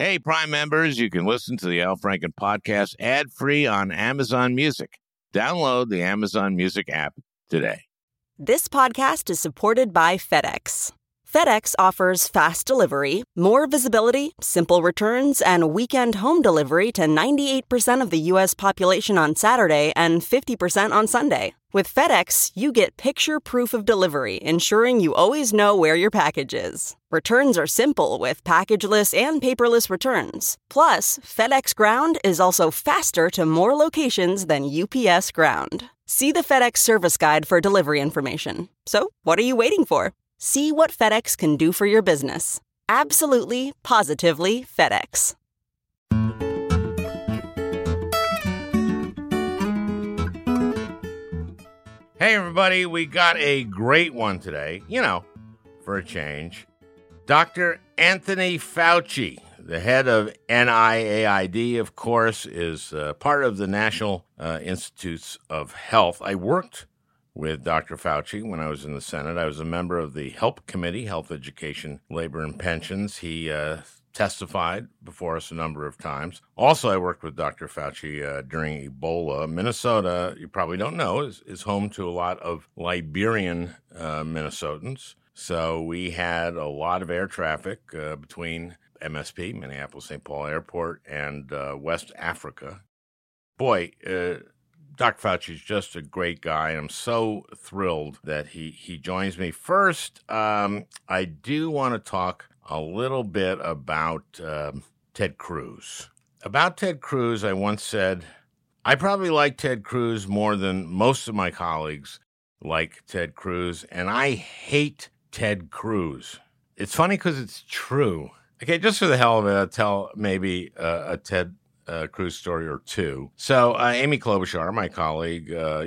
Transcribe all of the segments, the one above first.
Hey, Prime members, you can listen to the Al Franken podcast ad-free on Amazon Music. Download the Amazon Music app today. This podcast is supported by FedEx. FedEx offers fast delivery, more visibility, simple returns, and weekend home delivery to 98% of the U.S. population on Saturday and 50% on Sunday. With FedEx, you get picture proof of delivery, ensuring you always know where your package is. Returns are simple with packageless and paperless returns. Plus, FedEx Ground is also faster to more locations than UPS Ground. See the FedEx service guide for delivery information. So, what are you waiting for? See what FedEx can do for your business. Absolutely, positively FedEx. Hey, everybody, we got a great one today, for a change. Dr. Anthony Fauci, the head of NIAID, of course, is part of the National Institutes of Health. I worked with Dr. Fauci when I was in the Senate. I was a member of the HELP Committee, Health, Education, Labor, and Pensions. He testified before us a number of times. Also, I worked with Dr. Fauci during Ebola. Minnesota, you probably don't know, is home to a lot of Liberian Minnesotans. So we had a lot of air traffic between MSP, Minneapolis-St. Paul Airport, and West Africa. Boy, Dr. Fauci is just a great guy, and I'm so thrilled that he joins me. First, I do want to talk a little bit about Ted Cruz. About Ted Cruz, I once said, I probably like Ted Cruz more than most of my colleagues like Ted Cruz, and I hate Ted Cruz. It's funny because it's true. Okay, just for the hell of it, I'll tell maybe a Ted Cruz story or two. So Amy Klobuchar, my colleague,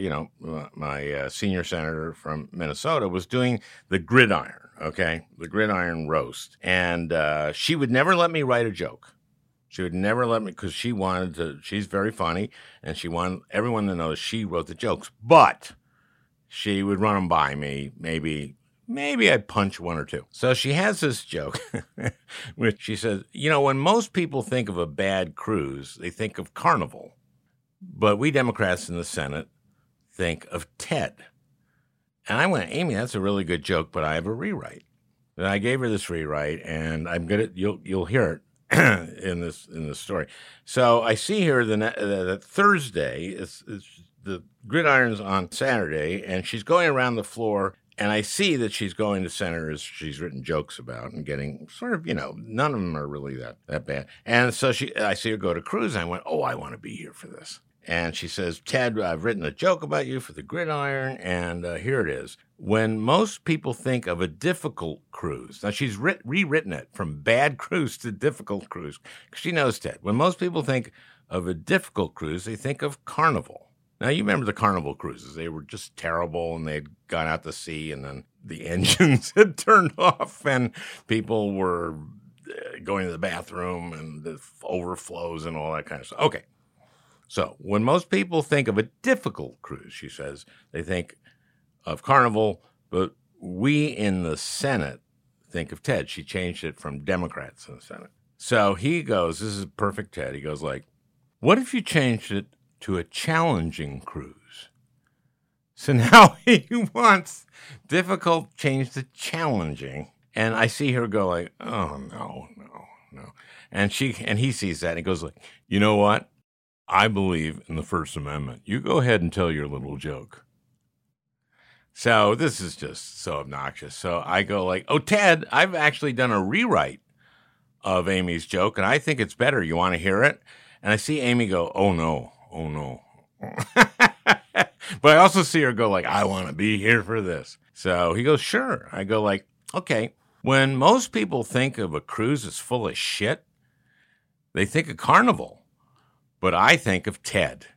my senior senator from Minnesota, was doing the gridiron, the gridiron roast. And she would never let me write a joke. She would never let me, because she wanted to, she's very funny, and she wanted everyone to know that she wrote the jokes. But she would run them by me, maybe I'd punch one or two. So she has this joke, which she says, when most people think of a bad cruise, they think of Carnival. But we Democrats in the Senate think of Ted. And I went, Amy, that's a really good joke, but I have a rewrite. And I gave her this rewrite, and I'm gonna you'll hear it in this story. So I see here that Thursday, it's the gridiron's on Saturday, and she's going around the floor. And I see that she's going to senators she's written jokes about and getting sort of, none of them are really that bad. And so I see her go to Cruz, and I went, I want to be here for this. And she says, Ted, I've written a joke about you for the gridiron, and here it is. When most people think of a difficult cruise, now she's rewritten it from bad cruise to difficult cruise, because she knows Ted. When most people think of a difficult cruise, they think of Carnival. Now, you remember the Carnival cruises. They were just terrible, and they'd gone out to sea, and then the engines had turned off, and people were going to the bathroom, and the overflows and all that kind of stuff. Okay. So when most people think of a difficult cruise, she says, they think of Carnival, but we in the Senate think of Ted. She changed it from Democrats in the Senate. So he goes, this is perfect Ted. He goes like, what if you changed it to a challenging cruise? So now he wants difficult changed to challenging. And I see her go like, oh, no. And he sees that and he goes like, you know what? I believe in the First Amendment. You go ahead and tell your little joke. So this is just so obnoxious. So I go like, Ted, I've actually done a rewrite of Amy's joke, and I think it's better. You want to hear it? And I see Amy go, oh, no. But I also see her go like, I want to be here for this. So he goes, sure. I go like, okay, when most people think of a cruise as full of shit, they think of Carnival, but I think of Ted.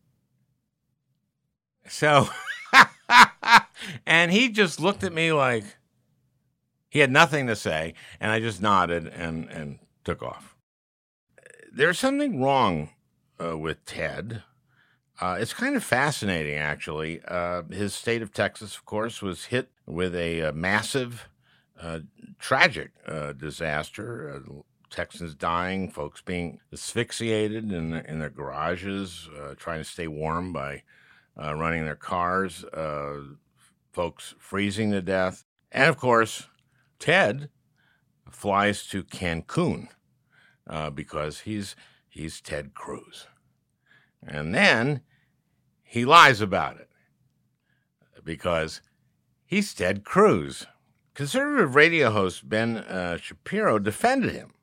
So, and he just looked at me like he had nothing to say, and I just nodded and took off. There's something wrong with Ted. It's kind of fascinating, actually. His state of Texas, of course, was hit with a massive, tragic disaster Texans dying, folks being asphyxiated in their garages, trying to stay warm by running their cars, folks freezing to death. And, of course, Ted flies to Cancun because he's Ted Cruz. And then he lies about it because he's Ted Cruz. Conservative radio host Ben Shapiro defended him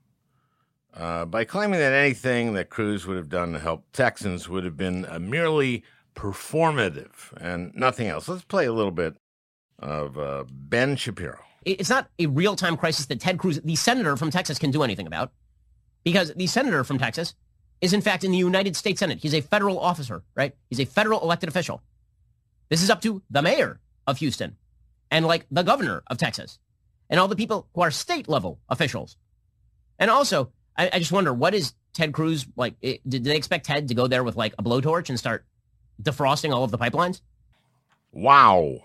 by claiming that anything that Cruz would have done to help Texans would have been merely performative and nothing else. Let's play a little bit of Ben Shapiro. It's not a real-time crisis that Ted Cruz, the senator from Texas, can do anything about, because the senator from Texas is, in fact, in the United States Senate. He's a federal officer, right? He's a federal elected official. This is up to the mayor of Houston and, like, the governor of Texas and all the people who are state-level officials. And also, I just wonder, what is Ted Cruz, like, did they expect Ted to go there with, like, a blowtorch and start defrosting all of the pipelines? Wow.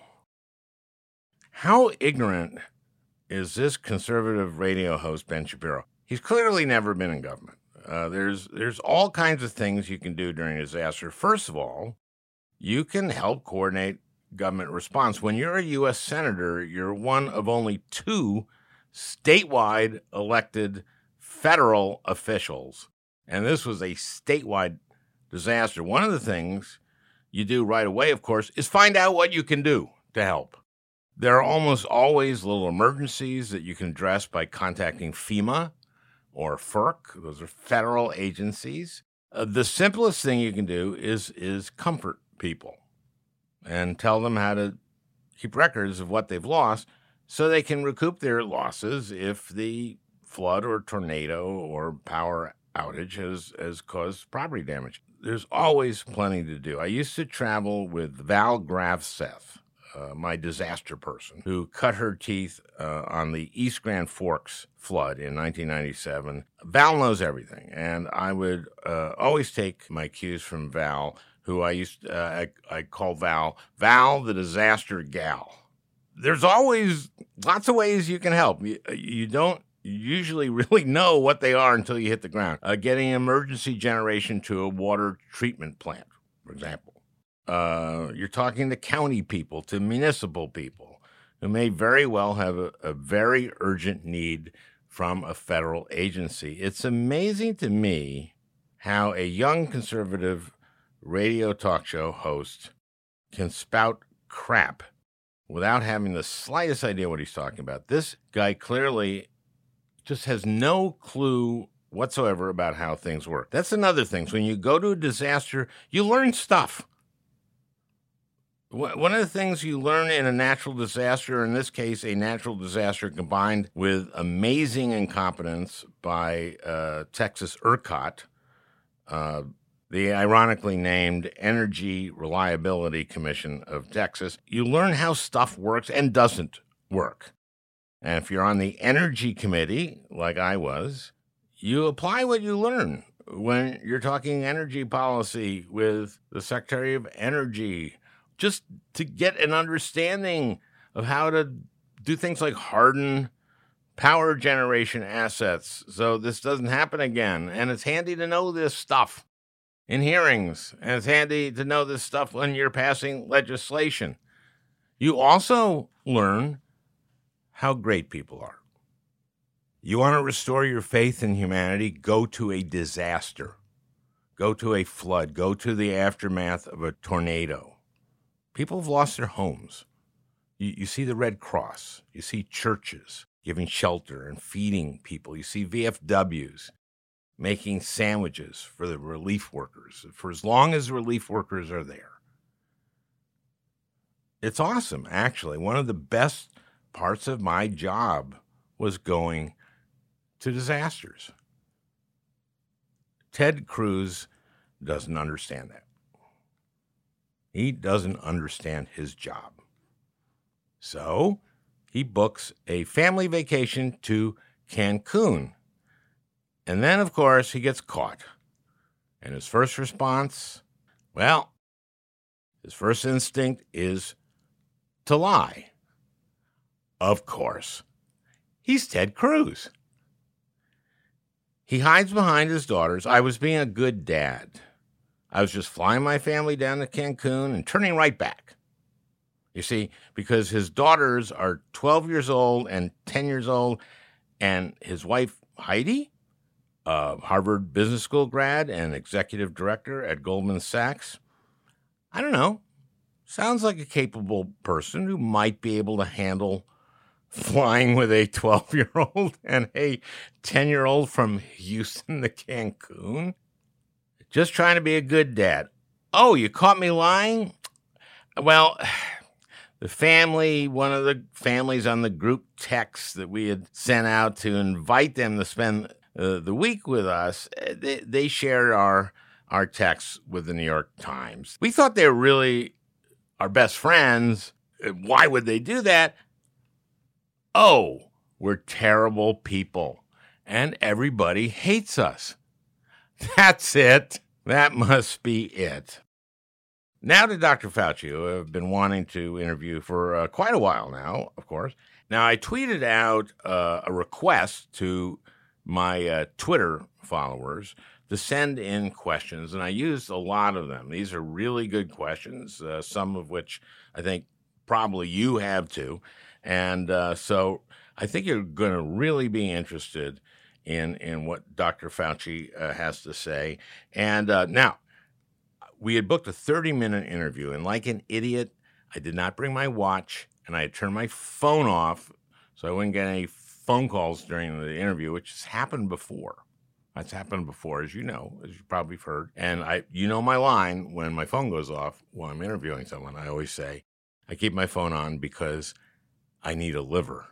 How ignorant is this conservative radio host, Ben Shapiro? He's clearly never been in government. There's all kinds of things you can do during a disaster. First of all, you can help coordinate government response. When you're a U.S. senator, you're one of only 2 statewide elected federal officials. And this was a statewide disaster. One of the things you do right away, of course, is find out what you can do to help. There are almost always little emergencies that you can address by contacting FEMA or FERC. Those are federal agencies. The simplest thing you can do is comfort people and tell them how to keep records of what they've lost so they can recoup their losses if the flood or tornado or power outage has caused property damage. There's always plenty to do. I used to travel with Val Graf-Seth, my disaster person, who cut her teeth on the East Grand Forks flood in 1997. Val knows everything, and I would always take my cues from Val, who I call Val the disaster gal. There's always lots of ways you can help. You don't usually really know what they are until you hit the ground. Getting emergency generation to a water treatment plant, for example. You're talking to county people, to municipal people who may very well have a very urgent need from a federal agency. It's amazing to me how a young conservative radio talk show host can spout crap without having the slightest idea what he's talking about. This guy clearly just has no clue whatsoever about how things work. That's another thing. So when you go to a disaster, you learn stuff. One of the things you learn in a natural disaster, in this case, a natural disaster combined with amazing incompetence by Texas ERCOT, the ironically named Energy Reliability Commission of Texas, you learn how stuff works and doesn't work. And if you're on the Energy Committee, like I was, you apply what you learn when you're talking energy policy with the Secretary of Energy, just to get an understanding of how to do things like harden power generation assets so this doesn't happen again. And it's handy to know this stuff in hearings, and it's handy to know this stuff when you're passing legislation. You also learn how great people are. You want to restore your faith in humanity? Go to a disaster. Go to a flood. Go to the aftermath of a tornado. People have lost their homes. You see the Red Cross. You see churches giving shelter and feeding people. You see VFWs making sandwiches for the relief workers for as long as relief workers are there. It's awesome, actually. One of the best parts of my job was going to disasters. Ted Cruz doesn't understand that. He doesn't understand his job. So he books a family vacation to Cancun. And then, of course, he gets caught. And his first response, well, his first instinct is to lie. Of course. He's Ted Cruz. He hides behind his daughters. I was being a good dad. I was just flying my family down to Cancun and turning right back. You see, because his daughters are 12 years old and 10 years old, and his wife, Heidi, Harvard Business School grad and executive director at Goldman Sachs. I don't know. Sounds like a capable person who might be able to handle flying with a 12-year-old and a 10-year-old from Houston to Cancun. Just trying to be a good dad. Oh, you caught me lying? Well, the family, one of the families on the group text that we had sent out to invite them to spend the week with us, they shared our texts with the New York Times. We thought they were really our best friends. Why would they do that? Oh, we're terrible people, and everybody hates us. That's it. That must be it. Now to Dr. Fauci, who I've been wanting to interview for quite a while now, of course. Now, I tweeted out a request to my Twitter followers to send in questions, and I used a lot of them. These are really good questions, some of which I think probably you have too. And so I think you're going to really be interested in what Dr. Fauci has to say. And now, we had booked a 30-minute interview, and like an idiot, I did not bring my watch, and I had turned my phone off so I wouldn't get any phone calls during the interview, which has happened before. That's happened before, as you know, as you probably have heard. And you know my line when my phone goes off while I'm interviewing someone. I always say, I keep my phone on because I need a liver.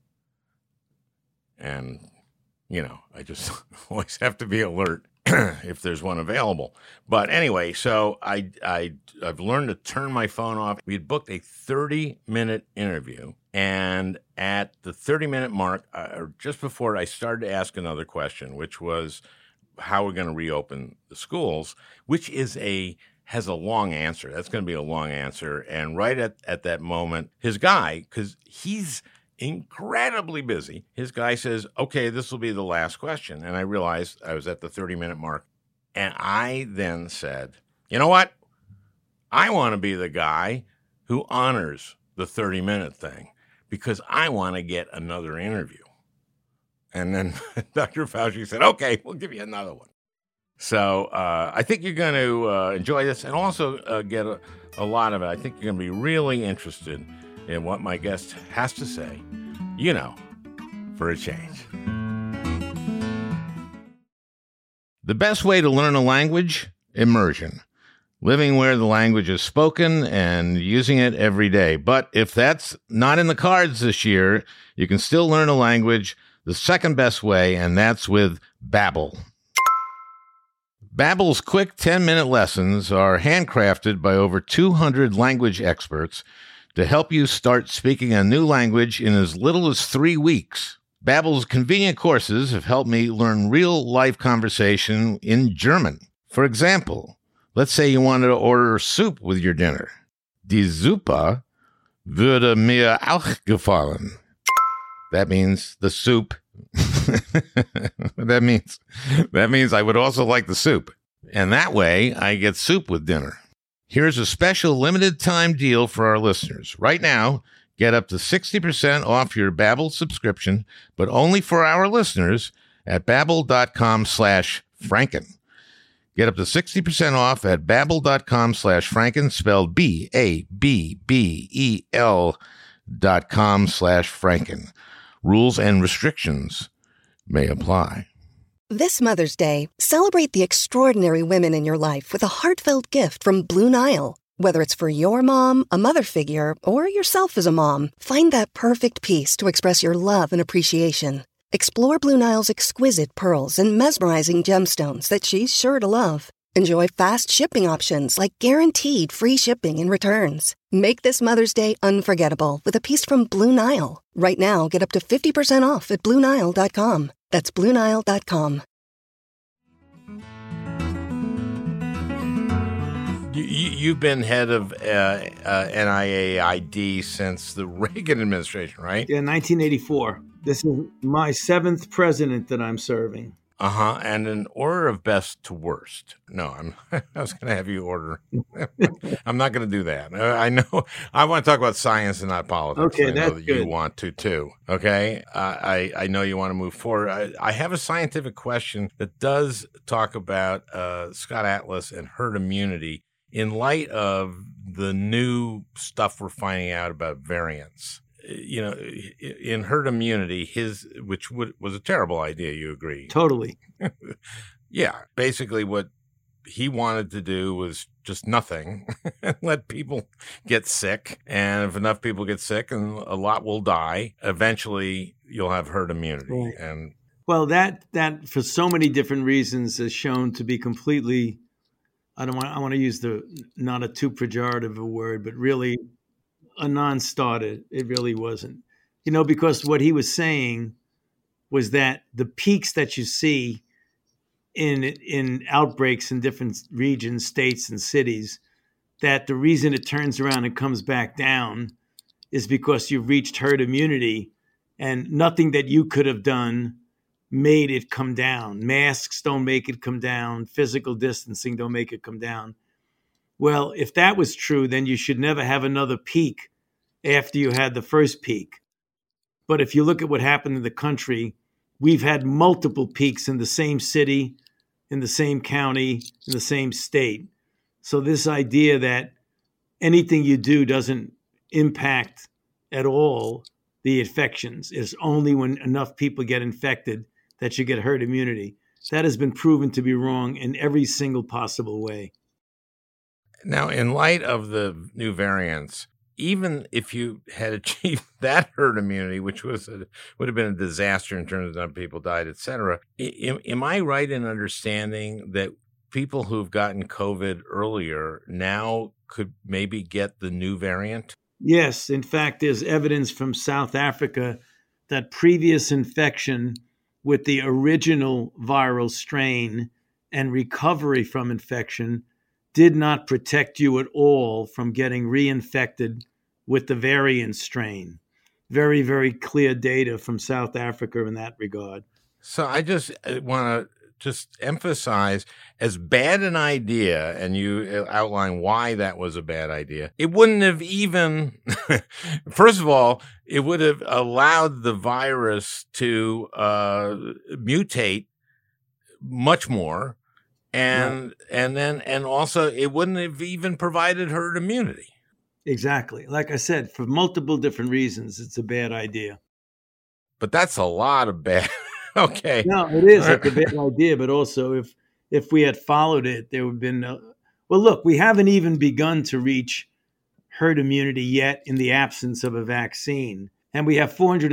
And, you know, I just always have to be alert if there's one available. But anyway, so I've learned to turn my phone off. We had booked a 30-minute interview, and at the 30-minute mark, or just before, I started to ask another question, which was how we're going to reopen the schools, which has a long answer. That's going to be a long answer. And right at that moment, his guy, because he's incredibly busy, his guy says, okay, this will be the last question. And I realized I was at the 30-minute mark. And I then said, you know what? I want to be the guy who honors the 30-minute thing because I want to get another interview. And then Dr. Fauci said, okay, we'll give you another one. So I think you're going to enjoy this and also get a lot of it. I think you're going to be really interested in what my guest has to say, you know, for a change. The best way to learn a language? Immersion. Living where the language is spoken and using it every day. But if that's not in the cards this year, you can still learn a language the second best way, and that's with Babbel. Babbel's quick 10-minute lessons are handcrafted by over 200 language experts to help you start speaking a new language in as little as 3 weeks. Babbel's convenient courses have helped me learn real-life conversation in German. For example, let's say you wanted to order soup with your dinner. Die Suppe würde mir auch gefallen. That means the soup. That means I would also like the soup. And that way, I get soup with dinner. Here's a special limited time deal for our listeners. Right now, get up to 60% off your Babbel subscription, but only for our listeners at babbel.com/Franken. Get up to 60% off at babbel.com/Franken, spelled BABBEL.com/Franken. Rules and restrictions may apply. This Mother's Day, celebrate the extraordinary women in your life with a heartfelt gift from Blue Nile. Whether it's for your mom, a mother figure, or yourself as a mom, find that perfect piece to express your love and appreciation. Explore Blue Nile's exquisite pearls and mesmerizing gemstones that she's sure to love. Enjoy fast shipping options like guaranteed free shipping and returns. Make this Mother's Day unforgettable with a piece from Blue Nile. Right now, get up to 50% off at BlueNile.com. That's BlueNile.com. You've been head of NIAID since the Reagan administration, right? Yeah, 1984. This is my 7th president that I'm serving. And an order of best to worst. No, I was going to have you order. I'm not going to do that. I know I want to talk about science and not politics. Okay, I know that's that good. You want to too. Okay, I know you want to move forward. I have a scientific question that does talk about Scott Atlas and herd immunity in light of the new stuff we're finding out about variants. You know, in herd immunity, which was a terrible idea. You agree? Totally. Yeah. Basically, what he wanted to do was just nothing, let people get sick. And if enough people get sick and a lot will die, eventually you'll have herd immunity. Right. And well, that for so many different reasons is shown to be completely, I want to use not a too pejorative a word, but really a non-starter. It really wasn't, because what he was saying was that the peaks that you see in outbreaks in different regions, states, and cities, that the reason it turns around and comes back down is because you've reached herd immunity, and nothing that you could have done made it come down. Masks don't make it come down. Physical distancing don't make it come down. Well, if that was true, then you should never have another peak after you had the first peak. But if you look at what happened in the country, we've had multiple peaks in the same city, in the same county, in the same state. So this idea that anything you do doesn't impact at all the infections is only when enough people get infected that you get herd immunity. That has been proven to be wrong in every single possible way. Now, in light of the new variants, even if you had achieved that herd immunity, which would have been a disaster in terms of the number of people died, et cetera, am I right in understanding that people who've gotten COVID earlier now could maybe get the new variant? Yes. In fact, there's evidence from South Africa that previous infection with the original viral strain and recovery from infection did not protect you at all from getting reinfected with the variant strain. Very, very clear data from South Africa in that regard. So I just want to emphasize, as bad an idea, and you outline why that was a bad idea, it wouldn't have even, first of all, it would have allowed the virus to mutate much more. And also it wouldn't have even provided herd immunity. Exactly. Like I said, for multiple different reasons, it's a bad idea. But that's a lot of bad. Okay. No, it is like a bad idea. But also, if we had followed it, there would have been well, look, we haven't even begun to reach herd immunity yet in the absence of a vaccine. And we have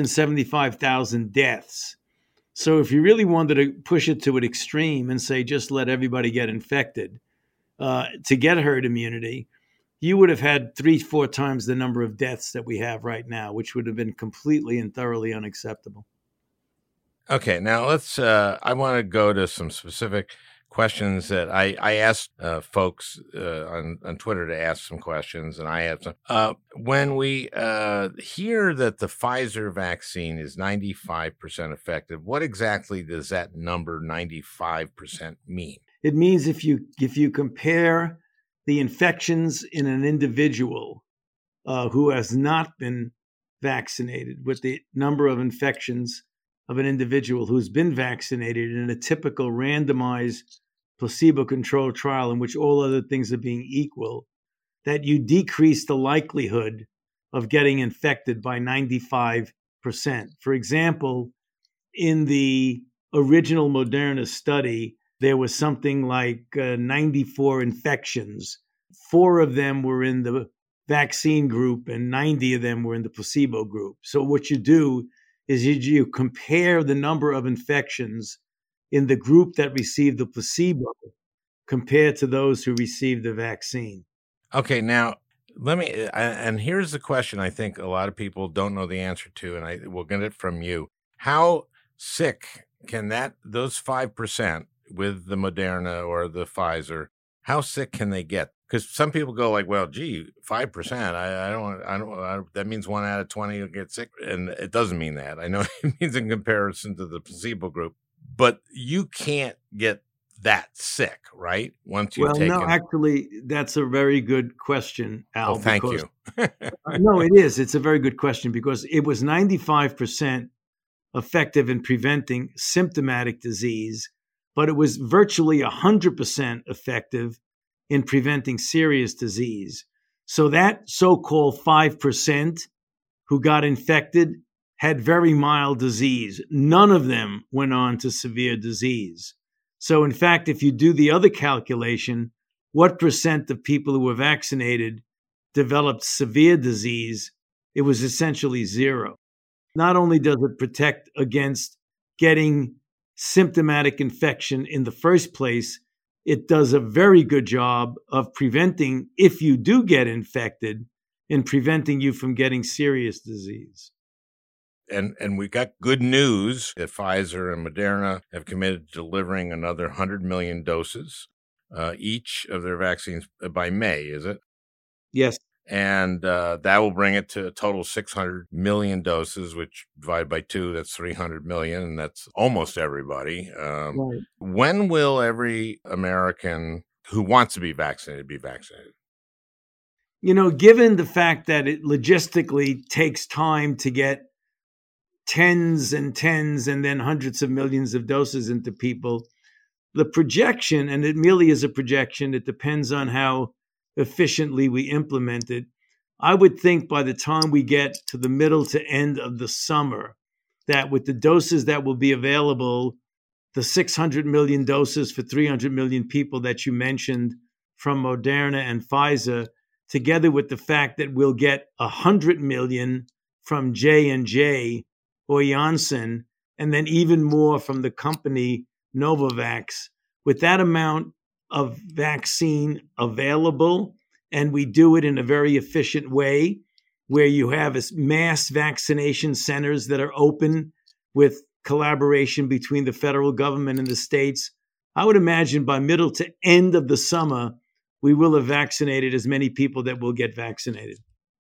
475,000 deaths. So if you really wanted to push it to an extreme and say, just let everybody get infected to get herd immunity, you would have had 3-4 times the number of deaths that we have right now, which would have been completely and thoroughly unacceptable. Okay, now I want to go to some specific questions that I asked folks on Twitter to ask some questions, and I have some. When we hear that the Pfizer vaccine is 95% effective, what exactly does that number 95% mean? It means if you compare the infections in an individual who has not been vaccinated with the number of infections of an individual who's been vaccinated in a typical randomized placebo-controlled trial in which all other things are being equal, that you decrease the likelihood of getting infected by 95%. For example, in the original Moderna study, there was something like 94 infections. 4 of them were in the vaccine group and 90 of them were in the placebo group. So what you do is you compare the number of infections in the group that received the placebo compared to those who received the vaccine. Okay, now and here's the question I think a lot of people don't know the answer to, and we'll get it from you. How sick can those 5% with the Moderna or the Pfizer, how sick can they get? Because some people go like, well, gee, 5%, I don't, that means 1 out of 20 will get sick. And it doesn't mean that. I know it means in comparison to the placebo group. but you can't get that sick, right? Once you've Well, taken. no, actually, that's a very good question, Al. Oh, thank you. No, it is. It's a very good question because it was 95% effective in preventing symptomatic disease, but it was virtually 100% effective in preventing serious disease. So that so-called 5% who got infected had very mild disease. None of them went on to severe disease. So in fact, if you do the other calculation, what percent of people who were vaccinated developed severe disease? It was essentially zero. Not only does it protect against getting symptomatic infection in the first place, it does a very good job of preventing, if you do get infected, in preventing you from getting serious disease. And we got good news that Pfizer and Moderna have committed to delivering another 100 million doses each of their vaccines by May, is it? Yes. And that will bring it to a total 600 million doses, which divided by 2, that's 300 million, and that's almost everybody. Right. When will every American who wants to be vaccinated be vaccinated? You know, given the fact that it logistically takes time to get tens and then hundreds of millions of doses into people, the projection, and it merely is a projection, it depends on how efficiently we implement it. I would think by the time we get to the middle to end of the summer, that with the doses that will be available, the 600 million doses for 300 million people that you mentioned from Moderna and Pfizer, together with the fact that we'll get 100 million from J&J or Janssen, and then even more from the company Novavax, with that amount of vaccine available, and we do it in a very efficient way, where you have mass vaccination centers that are open with collaboration between the federal government and the states, I would imagine by middle to end of the summer, we will have vaccinated as many people that will get vaccinated.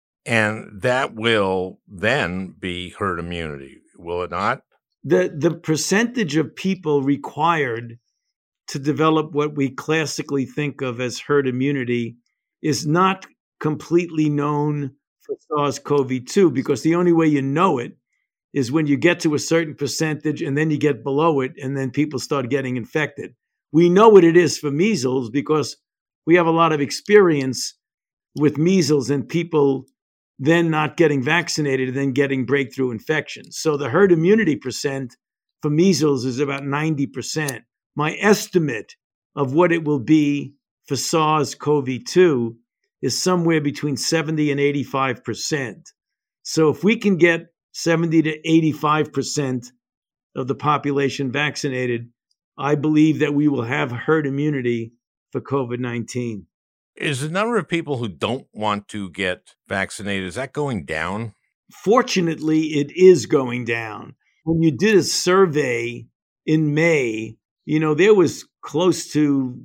And that will then be herd immunity, will it not? The percentage of people required to develop what we classically think of as herd immunity is not completely known for SARS-CoV-2, because the only way you know it is when you get to a certain percentage and then you get below it and then people start getting infected. We know what it is for measles because we have a lot of experience with measles and people then not getting vaccinated and then getting breakthrough infections. So the herd immunity percent for measles is about 90%. My estimate of what it will be for SARS-CoV-2 is somewhere between 70 and 85%. So if we can get 70 to 85% of the population vaccinated, I believe that we will have herd immunity for COVID-19. Is the number of people who don't want to get vaccinated, is that going down? Fortunately, it is going down. When you did a survey in May, there was close to,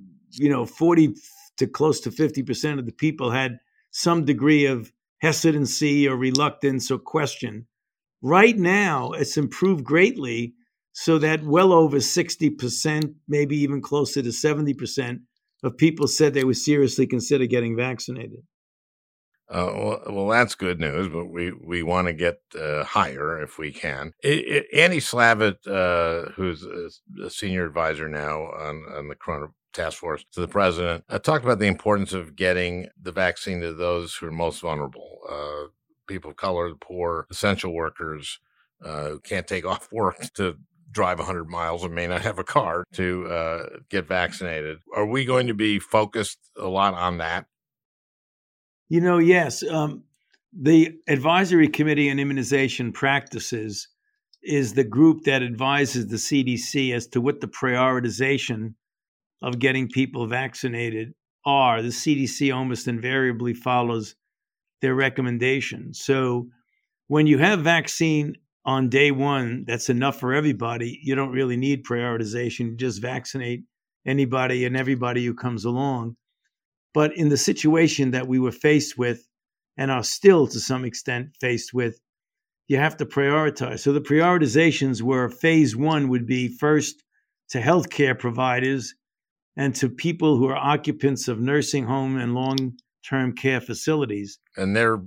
40 to close to 50% of the people had some degree of hesitancy or reluctance or question. Right now, it's improved greatly so that well over 60%, maybe even closer to 70% of people said they would seriously consider getting vaccinated. Well, that's good news, but we want to get higher if we can. Andy Slavitt, who's a senior advisor now on the Corona Task Force to the president, talked about the importance of getting the vaccine to those who are most vulnerable, people of color, the poor, essential workers who can't take off work to drive 100 miles and may not have a car to get vaccinated. Are we going to be focused a lot on that? Yes. The Advisory Committee on Immunization Practices is the group that advises the CDC as to what the prioritization of getting people vaccinated are. The CDC almost invariably follows their recommendations. So when you have vaccine on day one, that's enough for everybody. You don't really need prioritization. You just vaccinate anybody and everybody who comes along. But in the situation that we were faced with and are still to some extent faced with, you have to prioritize. So the prioritizations were phase one would be first to healthcare providers and to people who are occupants of nursing home and long-term care facilities. And they're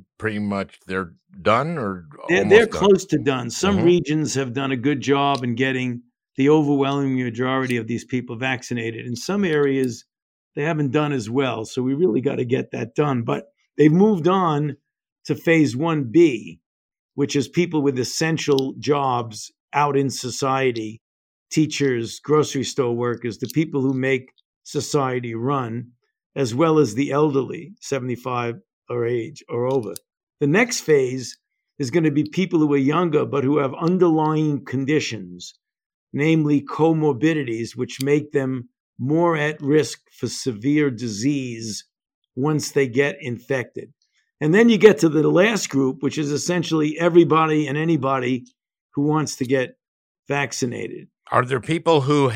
done or they're done? Close to done. Some regions have done a good job in getting the overwhelming majority of these people vaccinated. In some areas, they haven't done as well. So we really got to get that done. But they've moved on to phase 1B, which is people with essential jobs out in society, teachers, grocery store workers, the people who make society run, as well as the elderly, 75 or age or over. The next phase is going to be people who are younger but who have underlying conditions, namely comorbidities, which make them more at risk for severe disease once they get infected. And then you get to the last group, which is essentially everybody and anybody who wants to get vaccinated. Are there people who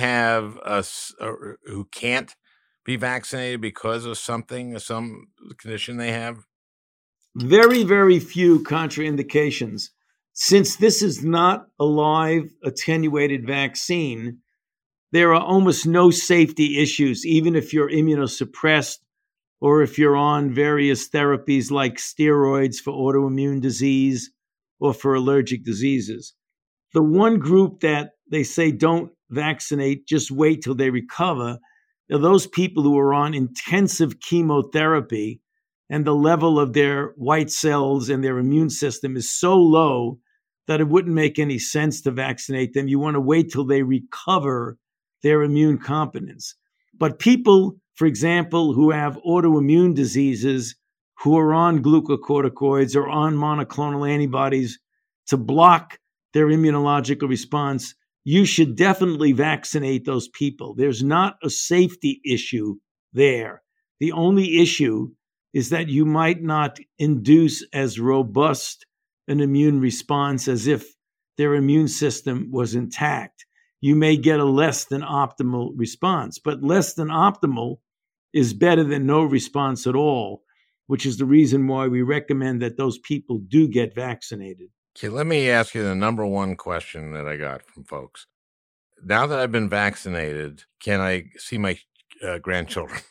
who can't be vaccinated because of some condition they have? Very, very few contraindications. Since this is not a live attenuated vaccine, there are almost no safety issues, even if you're immunosuppressed or if you're on various therapies like steroids for autoimmune disease or for allergic diseases. The one group that they say don't vaccinate, just wait till they recover, are those people who are on intensive chemotherapy and the level of their white cells and their immune system is so low that it wouldn't make any sense to vaccinate them. You want to wait till they recover their immune competence. But people, for example, who have autoimmune diseases, who are on glucocorticoids or on monoclonal antibodies to block their immunological response, you should definitely vaccinate those people. There's not a safety issue there. The only issue is that you might not induce as robust an immune response as if their immune system was intact. You may get a less than optimal response, but less than optimal is better than no response at all, which is the reason why we recommend that those people do get vaccinated. Okay, let me ask you the number one question that I got from folks. Now that I've been vaccinated, can I see my grandchildren?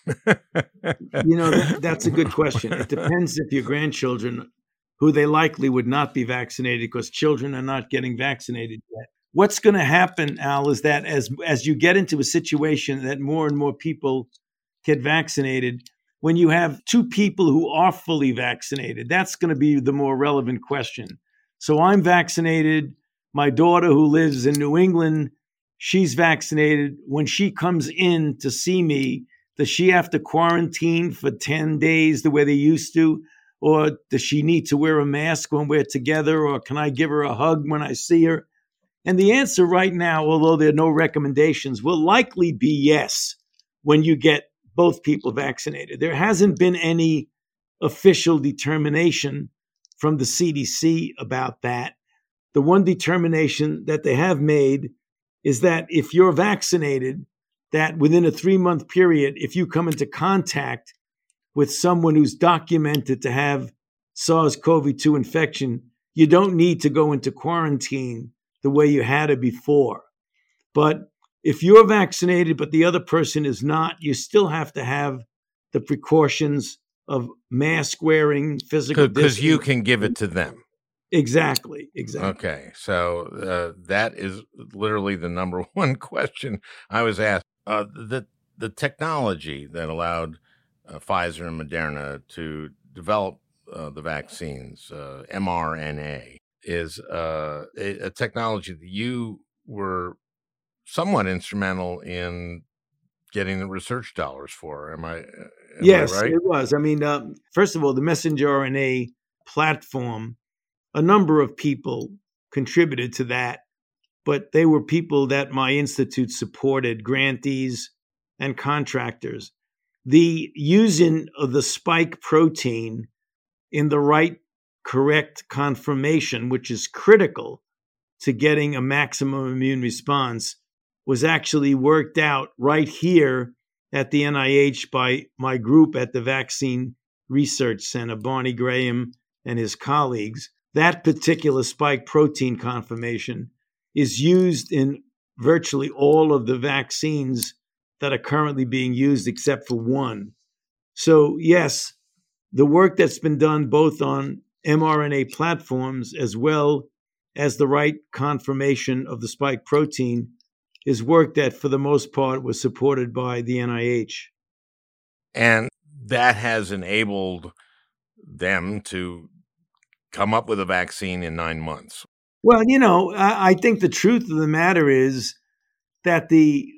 That's a good question. It depends if your grandchildren, who they likely would not be vaccinated because children are not getting vaccinated yet. What's going to happen, Al, is that as you get into a situation that more and more people get vaccinated, when you have two people who are fully vaccinated, that's going to be the more relevant question. So I'm vaccinated. My daughter who lives in New England, she's vaccinated. When she comes in to see me, does she have to quarantine for 10 days the way they used to? Or does she need to wear a mask when we're together? Or can I give her a hug when I see her? And the answer right now, although there are no recommendations, will likely be yes when you get both people vaccinated. There hasn't been any official determination from the CDC about that. The one determination that they have made is that if you're vaccinated, that within a 3-month period, if you come into contact with someone who's documented to have SARS-CoV-2 infection, you don't need to go into quarantine the way you had it before. But if you're vaccinated, but the other person is not, you still have to have the precautions of mask wearing, physical distancing. Because you can give it to them. Exactly. Okay, so that is literally the number one question I was asked. The technology that allowed Pfizer and Moderna to develop the vaccines, mRNA, is a technology that you were somewhat instrumental in getting the research dollars for. Yes, I right? It was. I mean, first of all, the messenger RNA platform, a number of people contributed to that, but they were people that my institute supported, grantees and contractors. The using of the spike protein in the right correct conformation, which is critical to getting a maximum immune response, was actually worked out right here at the NIH by my group at the Vaccine Research Center, Barney Graham and his colleagues. that particular spike protein conformation is used in virtually all of the vaccines that are currently being used except for one. So yes, the work that's been done both on mRNA platforms as well as the right conformation of the spike protein is work that for the most part was supported by the NIH. And that has enabled them to come up with a vaccine in 9 months. Well, I think the truth of the matter is that the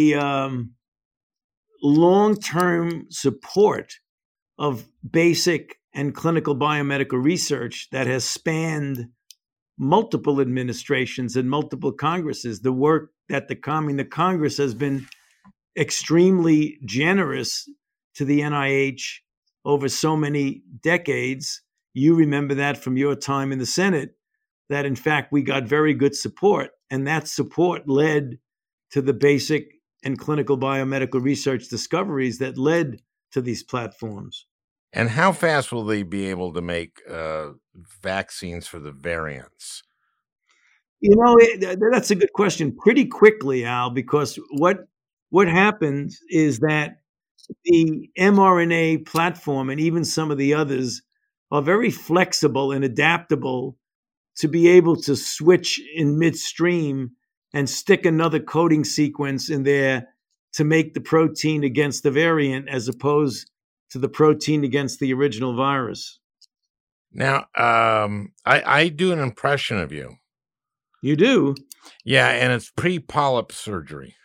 long-term support of basic and clinical biomedical research that has spanned multiple administrations and multiple Congresses, the work that the Congress has been extremely generous to the NIH over so many decades. You remember that from your time in the Senate, that in fact we got very good support, and that support led to the basic and clinical biomedical research discoveries that led to these platforms. And how fast will they be able to make vaccines for the variants? That's a good question. Pretty quickly, Al, because what happens is that the mRNA platform and even some of the others are very flexible and adaptable to be able to switch in midstream and stick another coding sequence in there to make the protein against the variant as opposed to the protein against the original virus. Now, I do an impression of you. You do? Yeah, and it's pre-polyp surgery.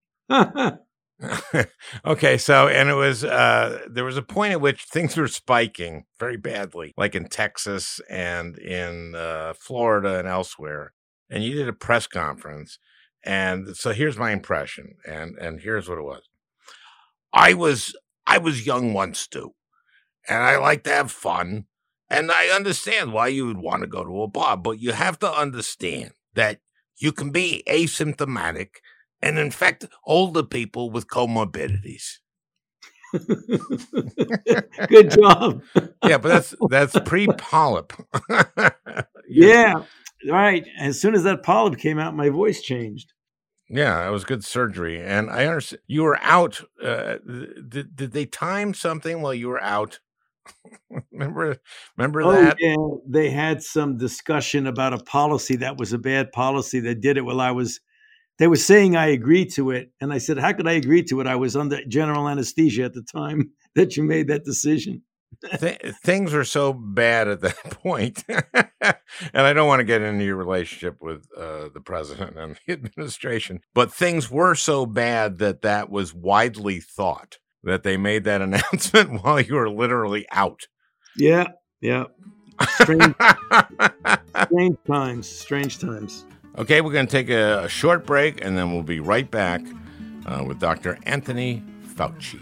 Okay, so, and it was, there was a point at which things were spiking very badly, like in Texas and in Florida and elsewhere. And you did a press conference. And so here's my impression. And here's what it was. I was young once too, and I like to have fun. And I understand why you would want to go to a bar, but you have to understand that you can be asymptomatic and infect older people with comorbidities. Good job. Yeah, but that's pre-polyp. Yeah, right. As soon as that polyp came out, my voice changed. Yeah, it was good surgery. And I understand you were out. Did they time something while you were out? Remember that? Yeah, they had some discussion about a policy that was a bad policy. They did it while they were saying I agreed to it. And I said, how could I agree to it? I was under general anesthesia at the time that you made that decision. Things were so bad at that point. And I don't want to get into your relationship with the president and the administration, but things were so bad that was widely thought that they made that announcement while you were literally out. Yeah. Strange times. Okay, we're going to take a short break, and then we'll be right back with Dr. Anthony Fauci.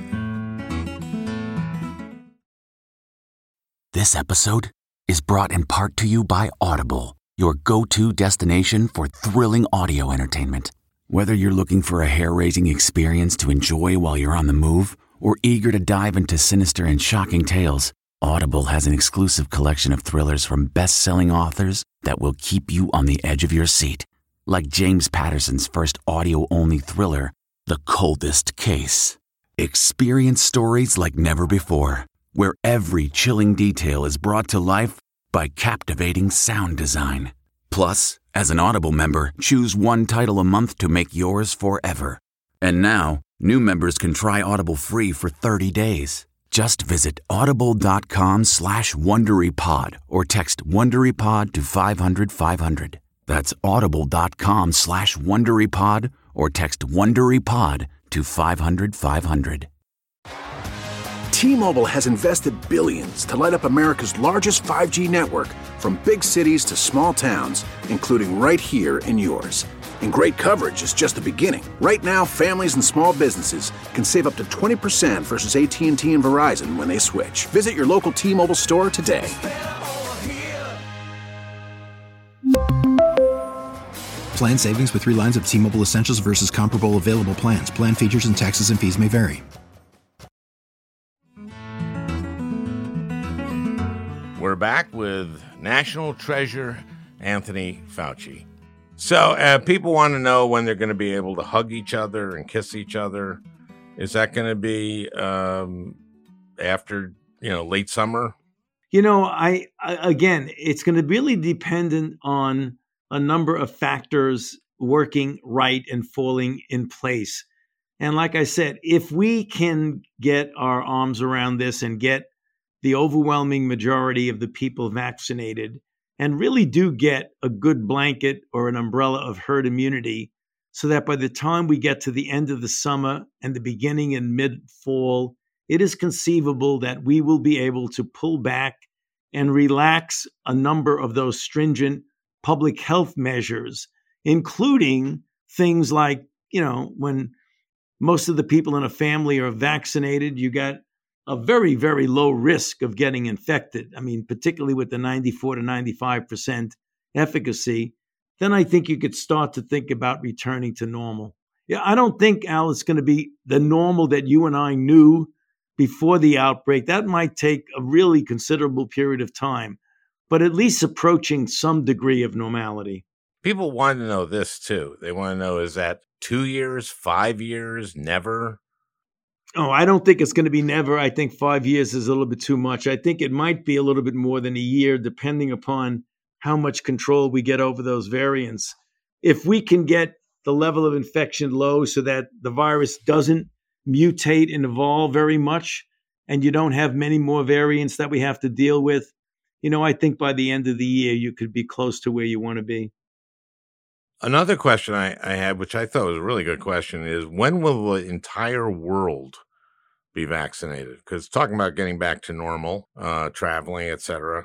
This episode is brought in part to you by Audible, your go-to destination for thrilling audio entertainment. Whether you're looking for a hair-raising experience to enjoy while you're on the move or eager to dive into sinister and shocking tales, Audible has an exclusive collection of thrillers from best-selling authors that will keep you on the edge of your seat. Like James Patterson's first audio-only thriller, The Coldest Case. Experience stories like never before, where every chilling detail is brought to life by captivating sound design. Plus, as an Audible member, choose one title a month to make yours forever. And now, new members can try Audible free for 30 days. Just visit audible.com/WonderyPod or text WonderyPod to 500-500. That's audible.com/WonderyPod or text WonderyPod to 500-500. T-Mobile has invested billions to light up America's largest 5G network, from big cities to small towns, including right here in yours. And great coverage is just the beginning. Right now, families and small businesses can save up to 20% versus AT&T and Verizon when they switch. Visit your local T-Mobile store today. Plan savings with 3 lines of T-Mobile Essentials versus comparable available plans. Plan features and taxes and fees may vary. We're back with National treasure, Anthony Fauci. So people want to know when they're going to be able to hug each other and kiss each other. Is that going to be after, late summer? Again, it's going to really dependent on a number of factors working right and falling in place. And like I said, if we can get our arms around this and get the overwhelming majority of the people vaccinated and really do get a good blanket or an umbrella of herd immunity, so that by the time we get to the end of the summer and the beginning and mid-fall, it is conceivable that we will be able to pull back and relax a number of those stringent public health measures, including things like, when most of the people in a family are vaccinated, you got a very, very low risk of getting infected. I mean, particularly with the 94 to 95% efficacy, then I think you could start to think about returning to normal. Yeah, I don't think, Al, it's going to be the normal that you and I knew before the outbreak. That might take a really considerable period of time, but at least approaching some degree of normality. People want to know this, too. They want to know, is that 2 years, 5 years, never? Oh, I don't think it's going to be never. I think 5 years is a little bit too much. I think it might be a little bit more than a year, depending upon how much control we get over those variants. If we can get the level of infection low so that the virus doesn't mutate and evolve very much, and you don't have many more variants that we have to deal with, I think by the end of the year, you could be close to where you want to be. Another question I had, which I thought was a really good question, is when will the entire world be vaccinated? Because talking about getting back to normal, traveling, etc.,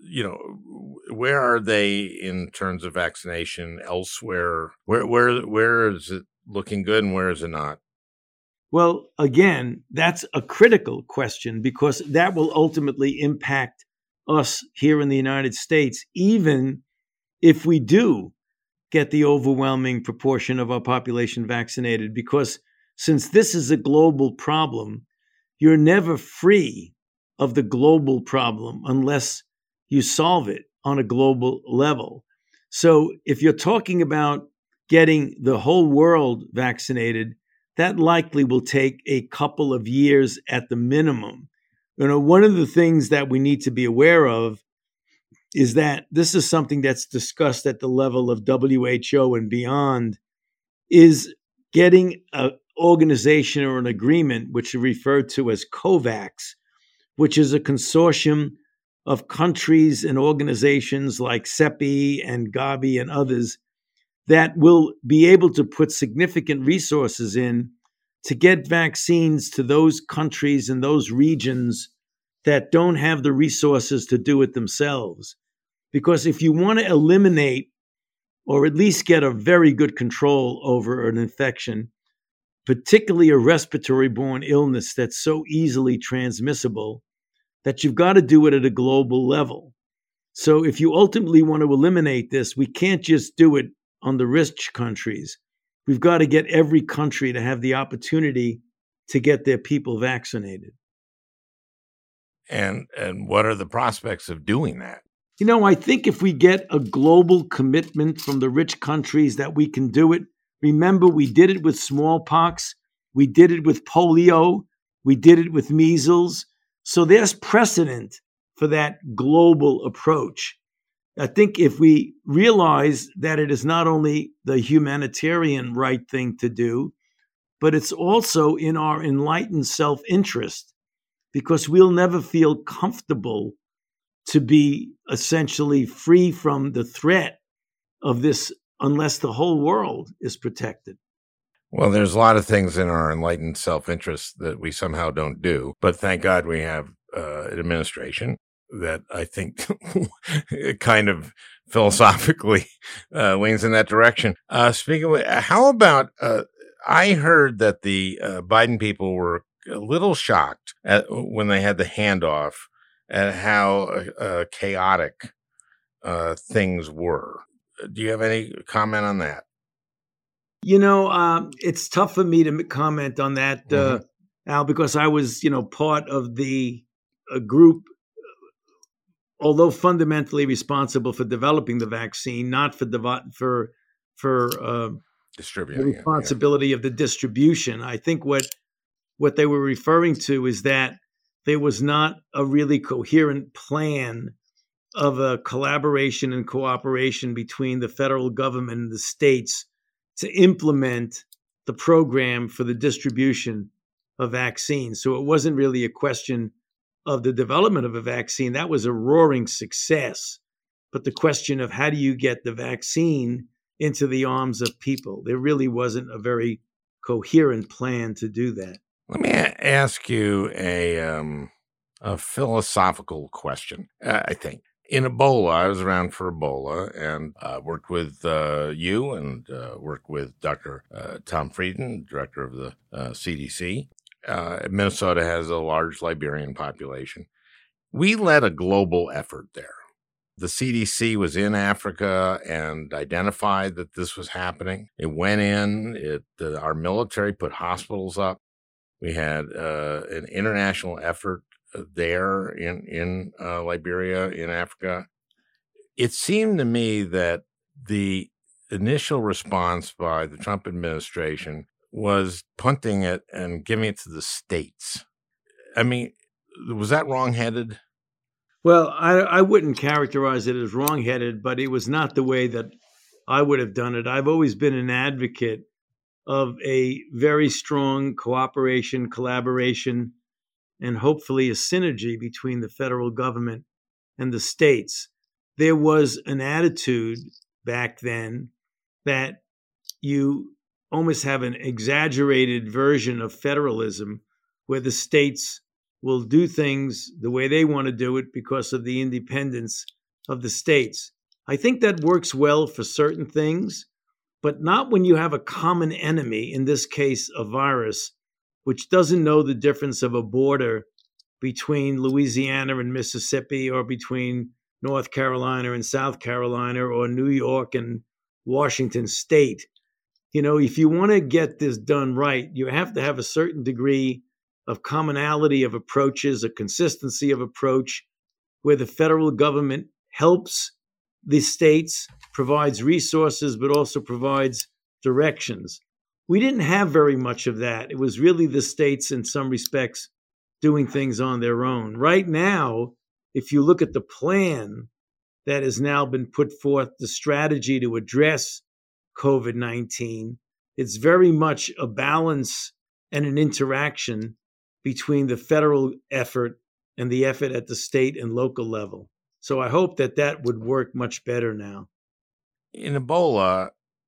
where are they in terms of vaccination elsewhere? Where is it looking good and where is it not? Well, again, that's a critical question because that will ultimately impact us here in the United States, even if we do get the overwhelming proportion of our population vaccinated, because since this is a global problem, you're never free of the global problem unless you solve it on a global level. So if you're talking about getting the whole world vaccinated, that likely will take a couple of years at the minimum. One of the things that we need to be aware of is that this is something that's discussed at the level of WHO and beyond, is getting an organization or an agreement, which is referred to as COVAX, which is a consortium of countries and organizations like CEPI and Gavi and others that will be able to put significant resources in to get vaccines to those countries and those regions that don't have the resources to do it themselves. Because if you want to eliminate or at least get a very good control over an infection, particularly a respiratory-borne illness that's so easily transmissible, that you've got to do it at a global level. So if you ultimately want to eliminate this, we can't just do it on the rich countries. We've got to get every country to have the opportunity to get their people vaccinated. And what are the prospects of doing that? I think if we get a global commitment from the rich countries that we can do it. Remember, we did it with smallpox. We did it with polio. We did it with measles. So there's precedent for that global approach. I think if we realize that it is not only the humanitarian right thing to do, but it's also in our enlightened self-interest, because we'll never feel comfortable to be essentially free from the threat of this unless the whole world is protected. Well, there's a lot of things in our enlightened self-interest that we somehow don't do, but thank God we have an administration that I think kind of philosophically leans in that direction. Speaking of, how about, I heard that the Biden people were a little shocked when they had the handoff at how chaotic things were. Do you have any comment on that? It's tough for me to comment on that, Al, because I was, part of the group although fundamentally responsible for developing the vaccine, not for distributing the responsibility of the distribution. I think what they were referring to is that there was not a really coherent plan of a collaboration and cooperation between the federal government and the states to implement the program for the distribution of vaccines. So it wasn't really a question of the development of a vaccine. That was a roaring success. But the question of how do you get the vaccine into the arms of people, there really wasn't a very coherent plan to do that. Let me ask you a philosophical question, I think. In Ebola, I was around for Ebola and worked with you and worked with Dr. Tom Frieden, director of the CDC. Minnesota has a large Liberian population. We led a global effort there. The CDC was in Africa and identified that this was happening. It went in. Our military put hospitals up. We had an international effort there in Liberia, in Africa. It seemed to me that the initial response by the Trump administration was punting it and giving it to the states. I mean, was that wrongheaded? Well, I wouldn't characterize it as wrongheaded, but it was not the way that I would have done it. I've always been an advocate of a very strong cooperation, collaboration, and hopefully a synergy between the federal government and the states. There was an attitude back then that you almost have an exaggerated version of federalism where the states will do things the way they want to do it because of the independence of the states. I think that works well for certain things, but not when you have a common enemy, in this case, a virus, which doesn't know the difference of a border between Louisiana and Mississippi or between North Carolina and South Carolina or New York and Washington State. You know, if you want to get this done right, you have to have a certain degree of commonality of approaches, a consistency of approach, where the federal government helps the states, provides resources, but also provides directions. We didn't have very much of that. It was really the states, in some respects, doing things on their own. Right now, if you look at the plan that has now been put forth, the strategy to address COVID-19, it's very much a balance and an interaction between the federal effort and the effort at the state and local level. So I hope that would work much better now. In Ebola,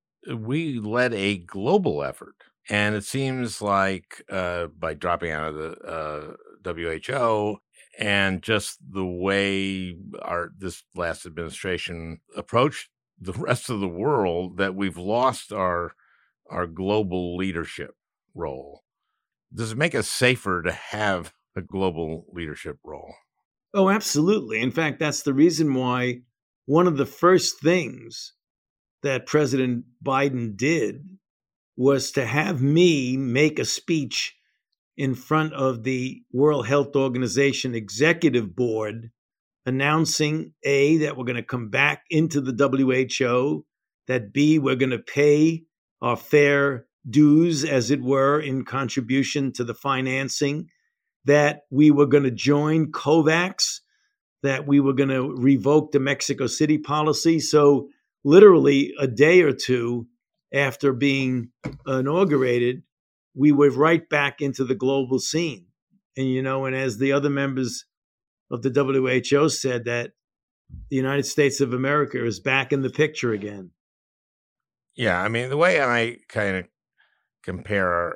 we led a global effort. And it seems like by dropping out of the WHO and just the way this last administration approached the rest of the world, that we've lost our global leadership role. Does it make us safer to have a global leadership role? Oh, absolutely. In fact, that's the reason why one of the first things that President Biden did was to have me make a speech in front of the World Health Organization Executive Board announcing, A, that we're going to come back into the WHO, that B, we're going to pay our fair dues, as it were, in contribution to the financing, that we were going to join COVAX, that we were going to revoke the Mexico City policy. So literally a day or two after being inaugurated, we were right back into the global scene. And, and as the other members of the WHO said, that the United States of America is back in the picture again. Yeah, I mean, the way I kind of compare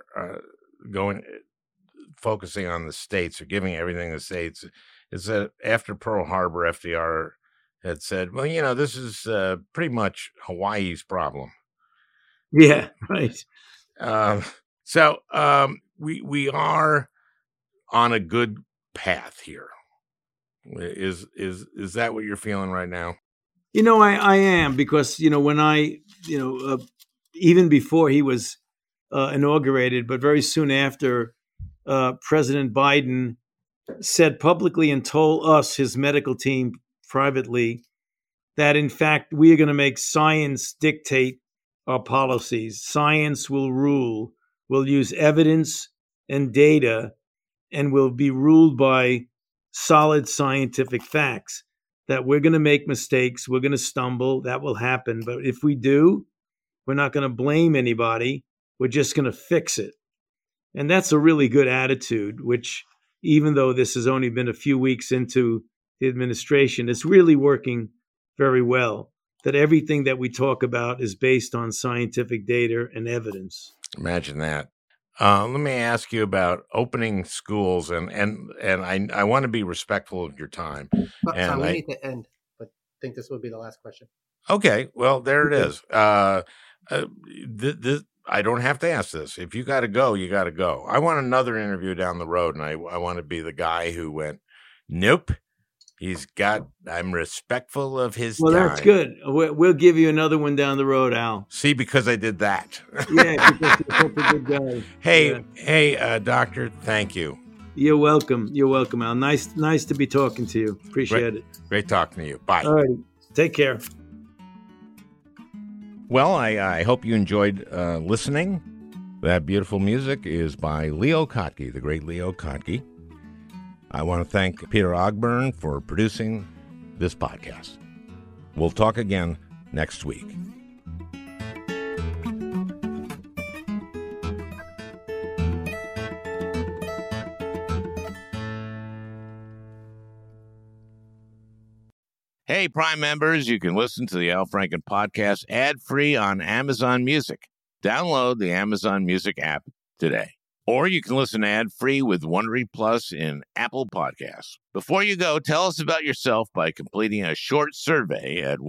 focusing on the states or giving everything to the states is that after Pearl Harbor, FDR had said, well, this is pretty much Hawaii's problem. Yeah, right. So we are on a good path here. Is that what you're feeling right now? I am, because, when I, even before he was inaugurated, but very soon after, President Biden said publicly and told us, his medical team, privately that, in fact, we are going to make science dictate our policies. Science will rule. We'll use evidence and data, and we'll be ruled by solid scientific facts. That we're going to make mistakes, we're going to stumble, that will happen. But if we do, we're not going to blame anybody. We're just going to fix it. And that's a really good attitude, which, even though this has only been a few weeks into the administration, it's really working very well. That everything that we talk about is based on scientific data and evidence. Imagine that. Let me ask you about opening schools, and I want to be respectful of your time. But and we need to end, but I think this would be the last question. Okay, well, there it is. I don't have to ask this. If you got to go, you got to go. I want another interview down the road, and I want to be the guy who went, nope. I'm respectful of his time. Well, that's good. We'll give you another one down the road, Al. See, because I did that. Yeah, because you're such a good guy. Hey, Doctor, thank you. You're welcome. You're welcome, Al. Nice to be talking to you. Appreciate it. Great talking to you. Bye. All right. Take care. Well, I hope you enjoyed listening. That beautiful music is by Leo Kottke, the great Leo Kottke. I want to thank Peter Ogburn for producing this podcast. We'll talk again next week. Hey, Prime members, you can listen to the Al Franken podcast ad-free on Amazon Music. Download the Amazon Music app today. Or you can listen ad-free with Wondery Plus in Apple Podcasts. Before you go, tell us about yourself by completing a short survey at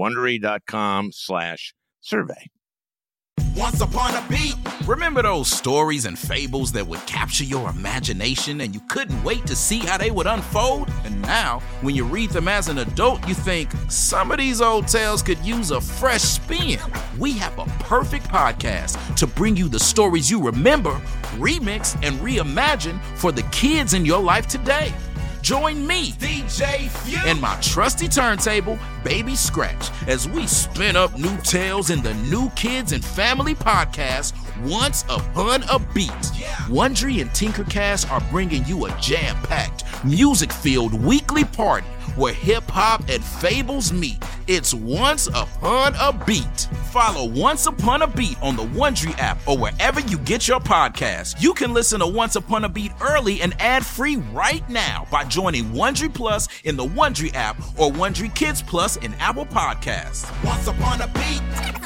Wondery.com/survey. Once upon a beat. Remember those stories and fables that would capture your imagination and you couldn't wait to see how they would unfold? And now, when you read them as an adult, you think, some of these old tales could use a fresh spin. We have a perfect podcast to bring you the stories you remember, remix, and reimagine for the kids in your life today. Join me, DJ Few, and my trusty turntable, Baby Scratch, as we spin up new tales in the New Kids and Family podcast, Once Upon a Beat. Wondery and Tinkercast are bringing you a jam-packed, music-filled weekly party where hip-hop and fables meet. It's Once Upon a Beat. Follow Once Upon a Beat on the Wondery app or wherever you get your podcasts. You can listen to Once Upon a Beat early and ad-free right now by joining Wondery Plus in the Wondery app or Wondery Kids Plus in Apple Podcasts. Once Upon a Beat.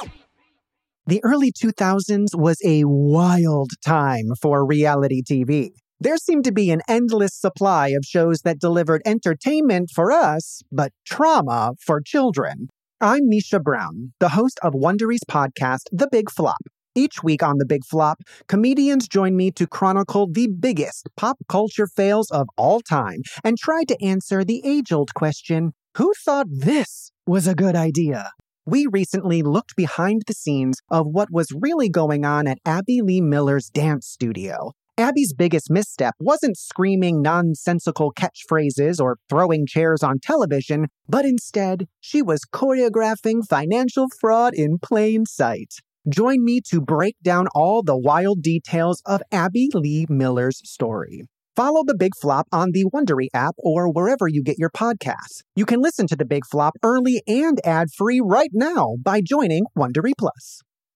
The early 2000s was a wild time for reality TV. There seemed to be an endless supply of shows that delivered entertainment for us, but trauma for children. I'm Misha Brown, the host of Wondery's podcast, The Big Flop. Each week on The Big Flop, comedians join me to chronicle the biggest pop culture fails of all time and try to answer the age-old question, who thought this was a good idea? We recently looked behind the scenes of what was really going on at Abby Lee Miller's dance studio. Abby's biggest misstep wasn't screaming nonsensical catchphrases or throwing chairs on television, but instead, she was choreographing financial fraud in plain sight. Join me to break down all the wild details of Abby Lee Miller's story. Follow The Big Flop on the Wondery app or wherever you get your podcasts. You can listen to The Big Flop early and ad-free right now by joining Wondery Plus.